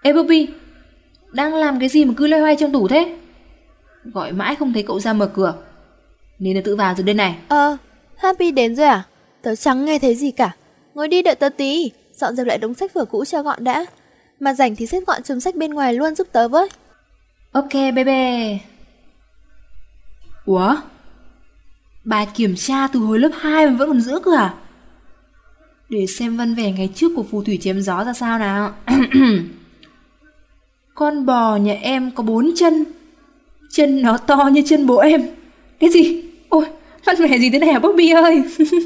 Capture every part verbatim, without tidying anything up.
Ê Bobby, đang làm cái gì mà cứ loay hoay trong tủ thế? Gọi mãi không thấy cậu ra mở cửa, nên là tự vào rồi đây này. Ờ, Happy đến rồi à? Tớ chẳng nghe thấy gì cả. Ngồi đi đợi tớ tí, dọn dẹp lại đống sách vở cũ cho gọn đã. Mà rảnh thì xếp gọn chùm sách bên ngoài luôn giúp tớ với. Ok baby. Ủa? Bài kiểm tra từ hồi lớp hai mà vẫn còn giữ cơ à? Để xem văn vẻ ngày trước của phù thủy chém gió ra sao nào. Con bò nhà em có bốn chân, chân nó to như chân bố em. Cái gì? Ôi, văn vẻ gì thế này hả Bobby ơi?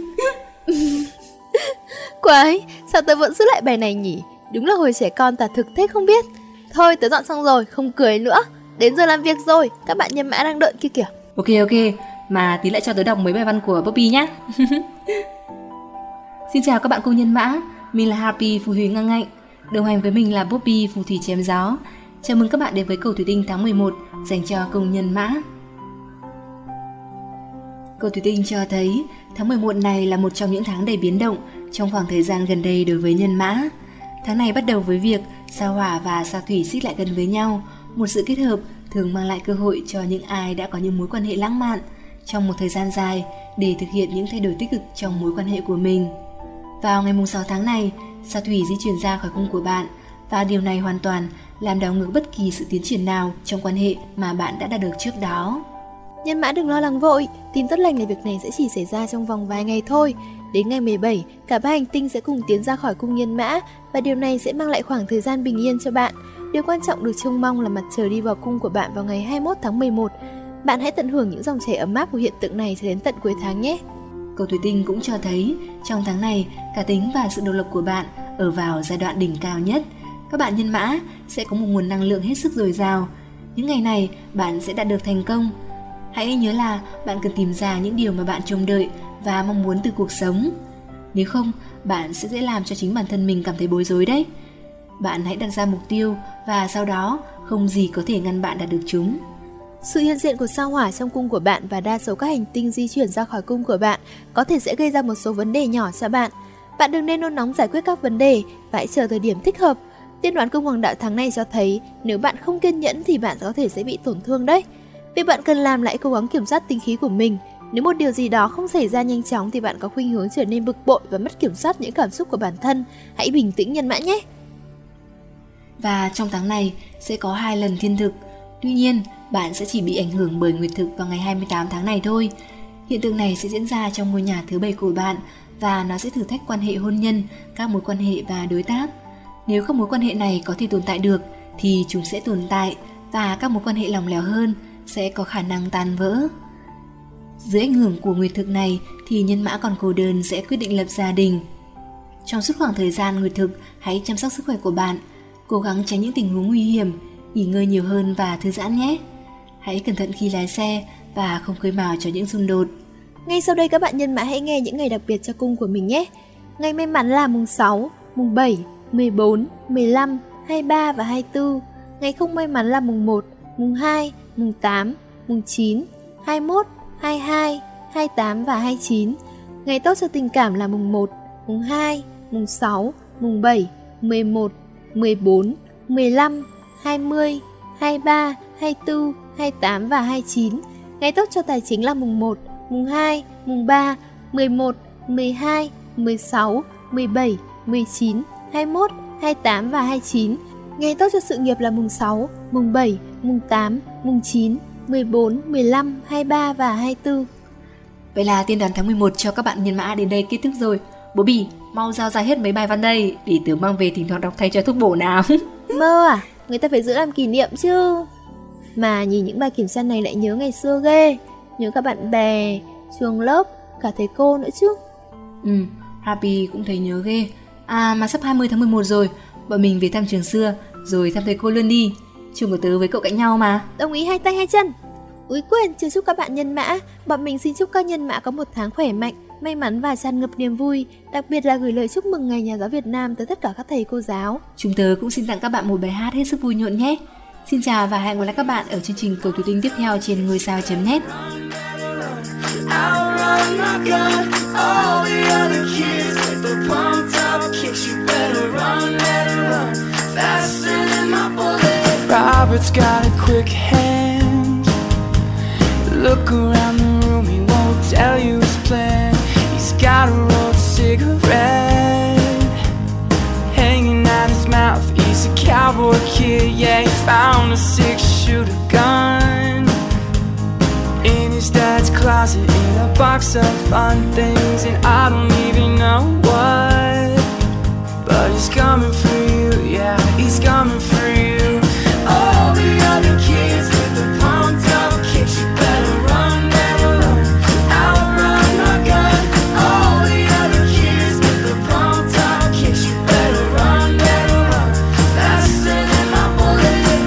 Quái, sao tớ vẫn giữ lại bài này nhỉ? Đúng là hồi trẻ con tả thực thế không biết. Thôi tớ dọn xong rồi, không cười nữa. Đến giờ làm việc rồi, các bạn nhân mã đang đợi kia kìa. Ok ok, mà tí lại cho tớ đọc mấy bài văn của Bobby nhé. Xin chào các bạn cô nhân mã, mình là Happy phù thủy ngang ngạnh. Đồng hành với mình là Bobby phù thủy chém gió. Chào mừng các bạn đến với cầu thủy tinh tháng mười một dành cho công nhân mã. Cầu thủy tinh cho thấy tháng mười một này là một trong những tháng đầy biến động trong khoảng thời gian gần đây đối với nhân mã. Tháng này bắt đầu với việc sao hỏa và sao thủy xích lại gần với nhau, một sự kết hợp thường mang lại cơ hội cho những ai đã có những mối quan hệ lãng mạn trong một thời gian dài để thực hiện những thay đổi tích cực trong mối quan hệ của mình. Vào ngày sáu tháng này, sao thủy di chuyển ra khỏi cung của bạn và điều này hoàn toàn làm đảo ngược bất kỳ sự tiến triển nào trong quan hệ mà bạn đã đạt được trước đó. Nhân mã đừng lo lắng vội, tin tốt lành là việc này sẽ chỉ xảy ra trong vòng vài ngày thôi. Đến ngày mười bảy, cả ba hành tinh sẽ cùng tiến ra khỏi cung nhân mã và điều này sẽ mang lại khoảng thời gian bình yên cho bạn. Điều quan trọng được trông mong là mặt trời đi vào cung của bạn vào ngày hai mươi mốt tháng mười một. Bạn hãy tận hưởng những dòng chảy ấm áp của hiện tượng này cho đến tận cuối tháng nhé. Cầu thủy tinh cũng cho thấy trong tháng này, cá tính và sự độc lập của bạn ở vào giai đoạn đỉnh cao nhất. Các bạn nhân mã sẽ có một nguồn năng lượng hết sức dồi dào. Những ngày này bạn sẽ đạt được thành công. Hãy nhớ là bạn cần tìm ra những điều mà bạn trông đợi và mong muốn từ cuộc sống. Nếu không, bạn sẽ dễ làm cho chính bản thân mình cảm thấy bối rối đấy. Bạn hãy đặt ra mục tiêu và sau đó không gì có thể ngăn bạn đạt được chúng. Sự hiện diện của sao hỏa trong cung của bạn và đa số các hành tinh di chuyển ra khỏi cung của bạn có thể sẽ gây ra một số vấn đề nhỏ cho bạn. Bạn đừng nên nôn nóng giải quyết các vấn đề và hãy chờ thời điểm thích hợp. Tiên đoán cung hoàng đạo tháng này cho thấy nếu bạn không kiên nhẫn thì bạn có thể sẽ bị tổn thương đấy. Việc bạn cần làm lại cố gắng kiểm soát tinh khí của mình. Nếu một điều gì đó không xảy ra nhanh chóng thì bạn có khuynh hướng trở nên bực bội và mất kiểm soát những cảm xúc của bản thân. Hãy bình tĩnh nhân mã nhé. Và trong tháng này sẽ có hai lần thiên thực. Tuy nhiên, bạn sẽ chỉ bị ảnh hưởng bởi nguyệt thực vào ngày hai mươi tám tháng này thôi. Hiện tượng này sẽ diễn ra trong ngôi nhà thứ bảy của bạn và nó sẽ thử thách quan hệ hôn nhân, các mối quan hệ và đối tác. Nếu các mối quan hệ này có thể tồn tại được thì chúng sẽ tồn tại và các mối quan hệ lỏng lẻo hơn sẽ có khả năng tan vỡ. Dưới ảnh hưởng của nguyệt thực này thì nhân mã còn cô đơn sẽ quyết định lập gia đình. Trong suốt khoảng thời gian nguyệt thực, hãy chăm sóc sức khỏe của bạn, cố gắng tránh những tình huống nguy hiểm, nghỉ ngơi nhiều hơn và thư giãn nhé. Hãy cẩn thận khi lái xe và không khơi mào cho những xung đột. Ngay sau đây các bạn nhân mã hãy nghe những ngày đặc biệt cho cung của mình nhé. Ngày may mắn là mùng sáu, mùng bảy, mười bốn, mười lăm, hai mươi ba và hai mươi tư. Ngày không may mắn là mùng một, mùng hai, mùng tám, mùng chín, hai mươi mốt, hai mươi hai, hai mươi tám và hai mươi chín. Ngày tốt cho tình cảm là mùng một, mùng hai, mùng sáu, mùng bảy, mười một, mười bốn, mười lăm, hai mươi, hai mươi ba, hai mươi tư, hai mươi tám và hai mươi chín. Ngày tốt cho tài chính là mùng một, mùng hai, mùng ba, mười một, mười hai, mười sáu, mười bảy, mười chín, hai mươi mốt, hai mươi tám và hai mươi chín. Ngày tốt cho sự nghiệp là mùng sáu, mùng bảy, mùng tám, mùng chín, mười bốn, mười lăm, hai mươi ba và hai mươi tư. Vậy là tiên đoán tháng mười một cho các bạn nhân mã đến đây kết thúc rồi. Bobby, mau giao ra hết mấy bài văn đây để tớ mang về thỉnh thoảng đọc thay cho thuốc bổ nào. Mơ à, người ta phải giữ làm kỷ niệm chứ. Mà nhìn những bài kiểm tra này lại nhớ ngày xưa ghê. Nhớ các bạn bè, trường lớp, cả thầy cô nữa chứ. Ừ, Happy cũng thấy nhớ ghê. À mà sắp hai mươi tháng mười một rồi, bọn mình về thăm trường xưa rồi thăm thầy cô luôn đi. Trường của tớ với cậu cạnh nhau mà. Đồng ý, hai tay hai chân. Úi quên, chưa chúc các bạn nhân mã. Bọn mình xin chúc các nhân mã có một tháng khỏe mạnh, may mắn và tràn ngập niềm vui. Đặc biệt là gửi lời chúc mừng Ngày Nhà giáo Việt Nam tới tất cả các thầy cô giáo. Chúng tớ cũng xin tặng các bạn một bài hát hết sức vui nhộn nhé. Xin chào và hẹn gặp lại các bạn ở chương trình Cầu Thủy Tinh tiếp theo trên ngôi sao chấm net. Faster than my Robert's got a quick hand. Look around the room, he won't tell you his plan. He's got a rolled cigarette hanging out his mouth. He's a cowboy kid, yeah, he found a six-shooter gun in his dad's closet, in a box of fun things, and I don't even know what. But he's coming for you, yeah, he's coming for you. All the other kids with the pumped up kicks, you better run, better run, outrun my gun. All the other kids with the pumped up kicks, you better run, better run, faster than my bullet.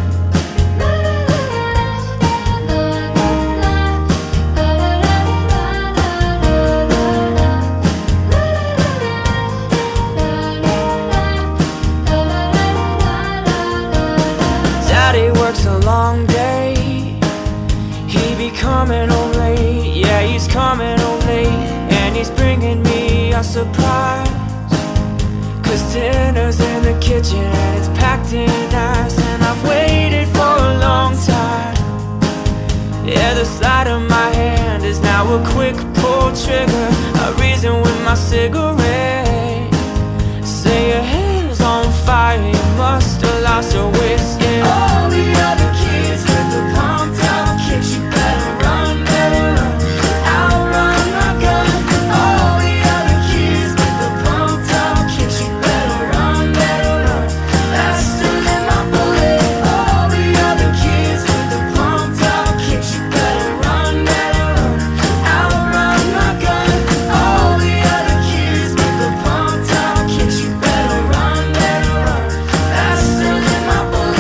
Daddy works a long day, he be coming home late, yeah, he's coming home late, and he's bringing me a surprise. Cause dinner's in the kitchen and it's packed in ice, and I've waited for a long time. Yeah, the side of my hand is now a quick pull trigger, a reason with my cigarette. Say your hair's on fire, you must have lost your wits, yeah. All the other kids with the pumped up kicks, you better run, better run, outrun my gun. All the other kids with the pumped up kicks, you better run, better run, faster than my bullet. All the other kids with the pumped up kicks, you better run, better run, outrun my gun. All the other kids with the pumped up kicks, you better run, better run, faster than my bullet.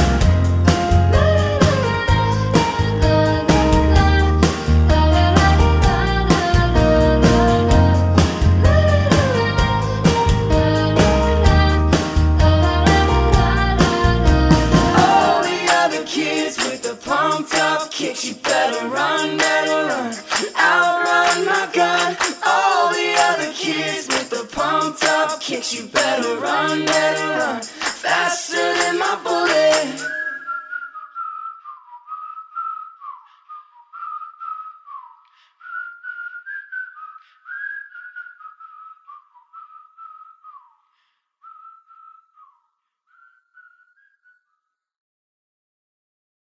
All the other kids with the pumped up kicks, you better run, better run, outrun my gun. All the other kids with the pumped up kicks, you better run, better run, faster than my bullet.